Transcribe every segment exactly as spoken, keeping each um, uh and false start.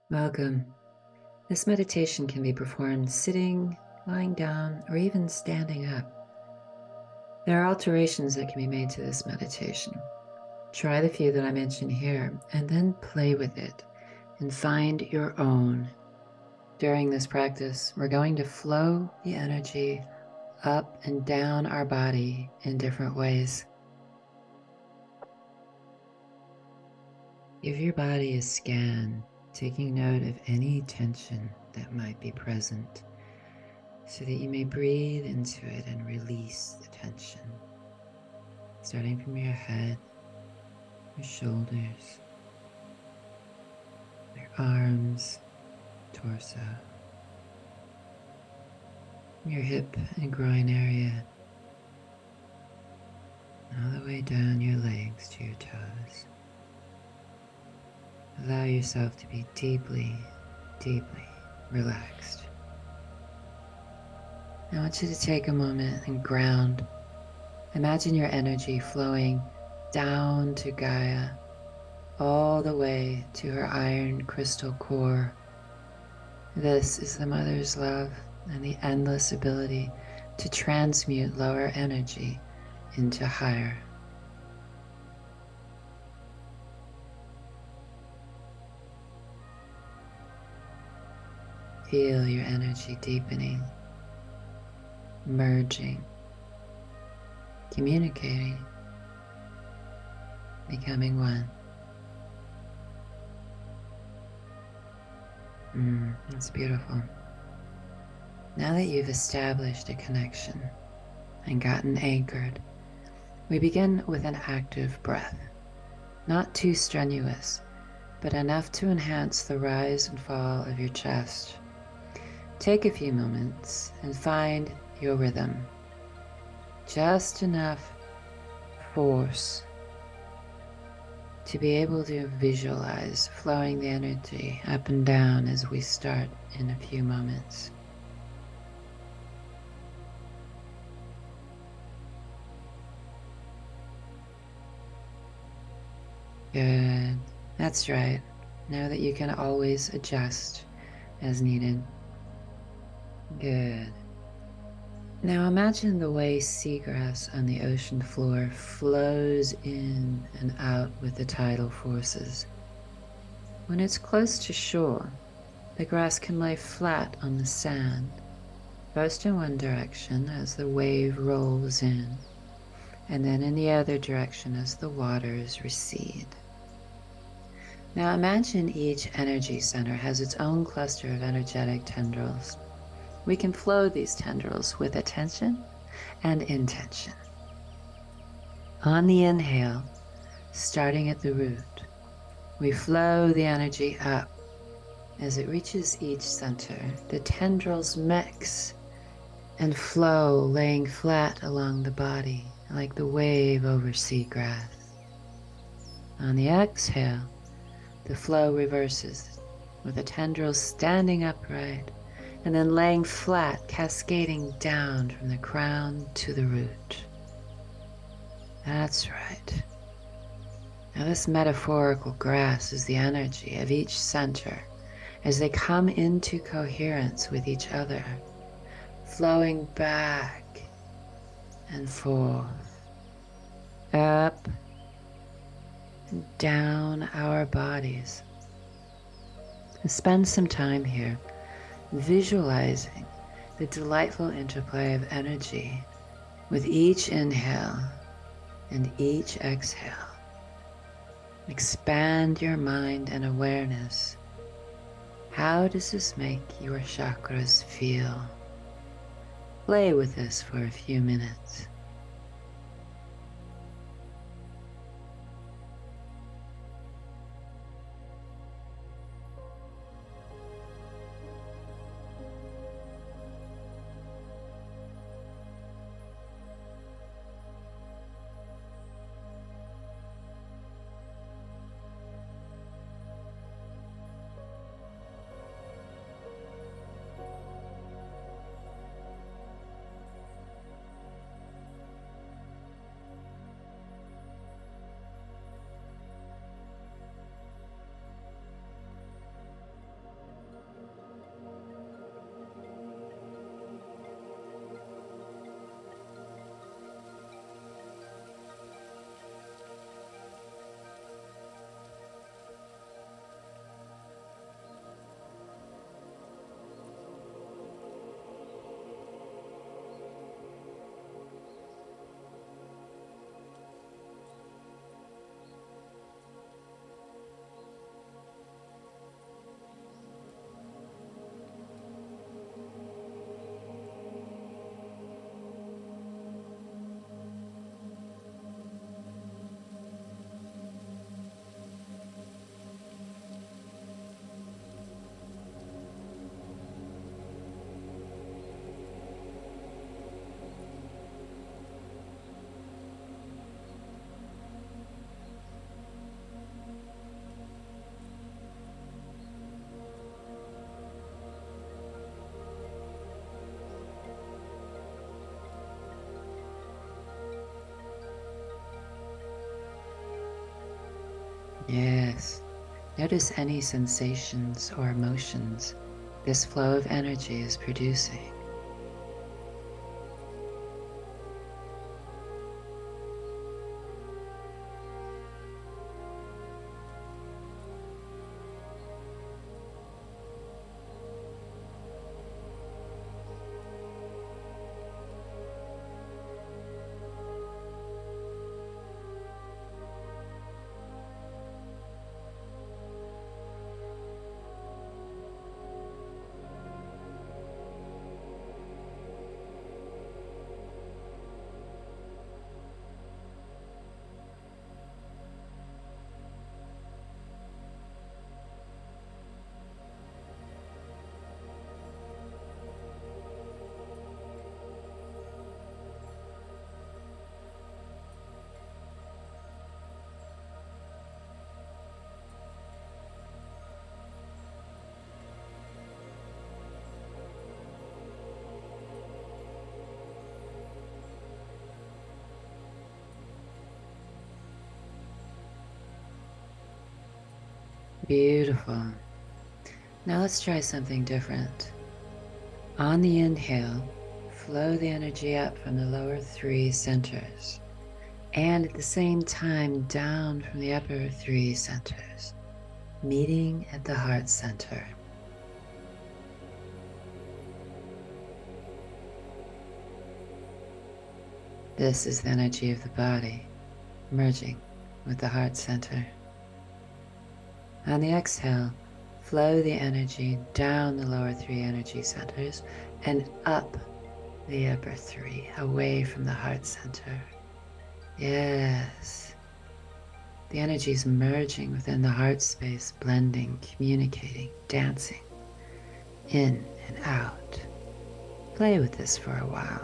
Welcome. This meditation can be performed sitting, lying down, or even standing up. There are alterations that can be made to this meditation. Try the few that I mention here and then play with it and find your own. During this practice, we're going to flow the energy up and down our body in different ways. Give your body a scan, taking note of any tension that might be present, so that you may breathe into it and release the tension, starting from your head, your shoulders, your arms, torso, your hip and groin area, all the way down your legs to your toes. Allow yourself to be deeply, deeply relaxed. I want you to take a moment and ground. Imagine your energy flowing down to Gaia, all the way to her iron crystal core. This is the mother's love and the endless ability to transmute lower energy into higher. Feel your energy deepening, merging, communicating, becoming one. Mm, that's beautiful. Now that you've established a connection and gotten anchored, we begin with an active breath. Not too strenuous, but enough to enhance the rise and fall of your chest. Take a few moments and find your rhythm. Just enough force to be able to visualize flowing the energy up and down as we start in a few moments. Good. That's right. Know that you can always adjust as needed. Good. Now imagine the way seagrass on the ocean floor flows in and out with the tidal forces. When it's close to shore, the grass can lay flat on the sand, first in one direction as the wave rolls in, and then in the other direction as the waters recede. Now imagine each energy center has its own cluster of energetic tendrils. We can flow these tendrils with attention and intention. On the inhale, starting at the root, we flow the energy up. As it reaches each center, the tendrils mix and flow, laying flat along the body like the wave over seagrass. On the exhale, the flow reverses with the tendrils standing upright and then laying flat, cascading down from the crown to the root. That's right. Now this metaphorical grass is the energy of each center as they come into coherence with each other, flowing back and forth, up and down our bodies. Spend some time here visualizing the delightful interplay of energy with each inhale and each exhale. Expand your mind and awareness. How does this make your chakras feel? Play with this for a few minutes. this. Notice any sensations or emotions this flow of energy is producing. Beautiful. Now let's try something different. On the inhale, flow the energy up from the lower three centers, and at the same time down from the upper three centers, meeting at the heart center. This is the energy of the body merging with the heart center. On the exhale, flow the energy down the lower three energy centers and up the upper three, away from the heart center. Yes. The energy is merging within the heart space, blending, communicating, dancing, in and out. Play with this for a while.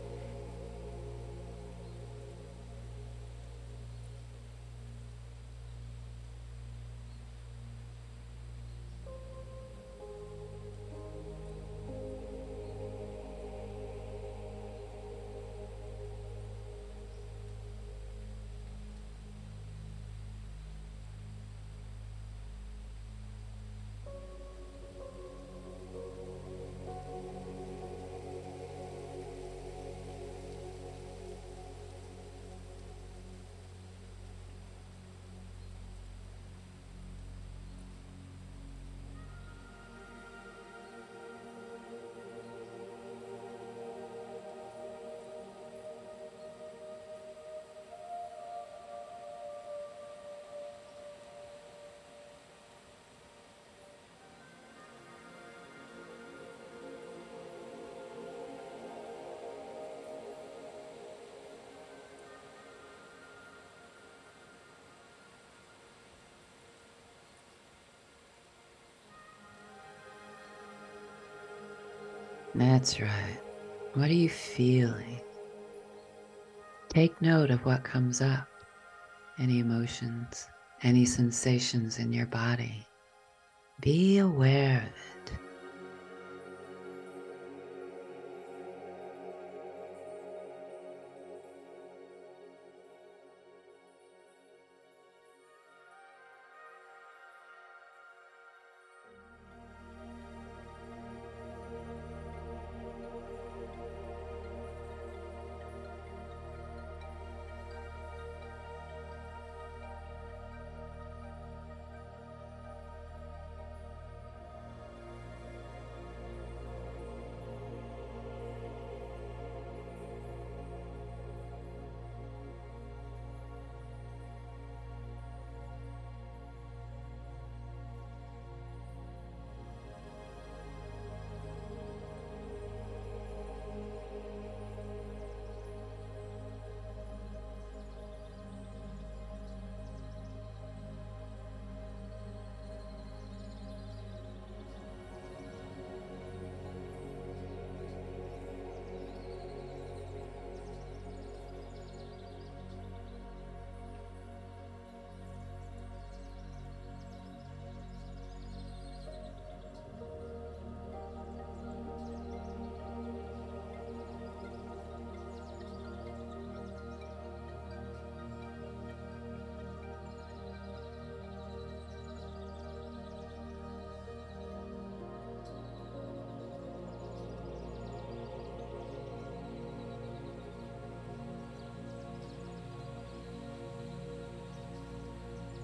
That's right. What are you feeling? Take note of what comes up. Any emotions, any sensations in your body. Be aware of it.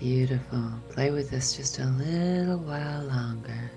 Beautiful. Play with this just a little while longer.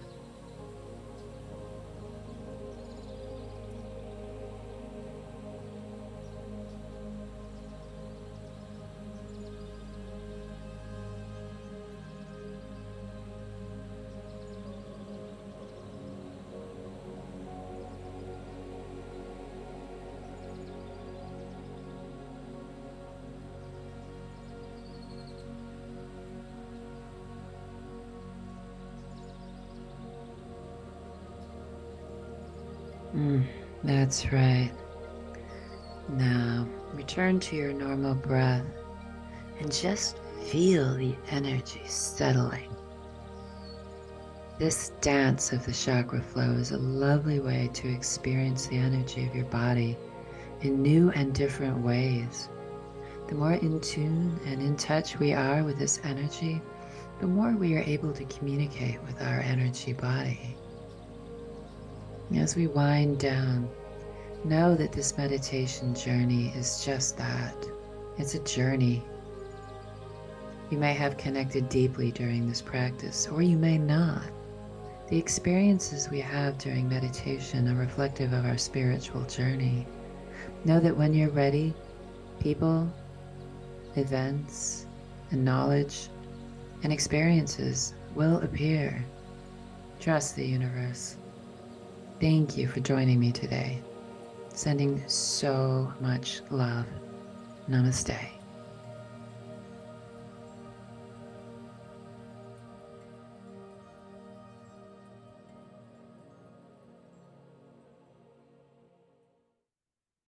Mm, that's right. Now, return to your normal breath and just feel the energy settling. This dance of the chakra flow is a lovely way to experience the energy of your body in new and different ways. The more in tune and in touch we are with this energy, the more we are able to communicate with our energy body. As we wind down, know that this meditation journey is just that. It's a journey. You may have connected deeply during this practice, or you may not. The experiences we have during meditation are reflective of our spiritual journey. Know that when you're ready, people, events, and knowledge and experiences will appear. Trust the universe. Thank you for joining me today. Sending so much love. Namaste.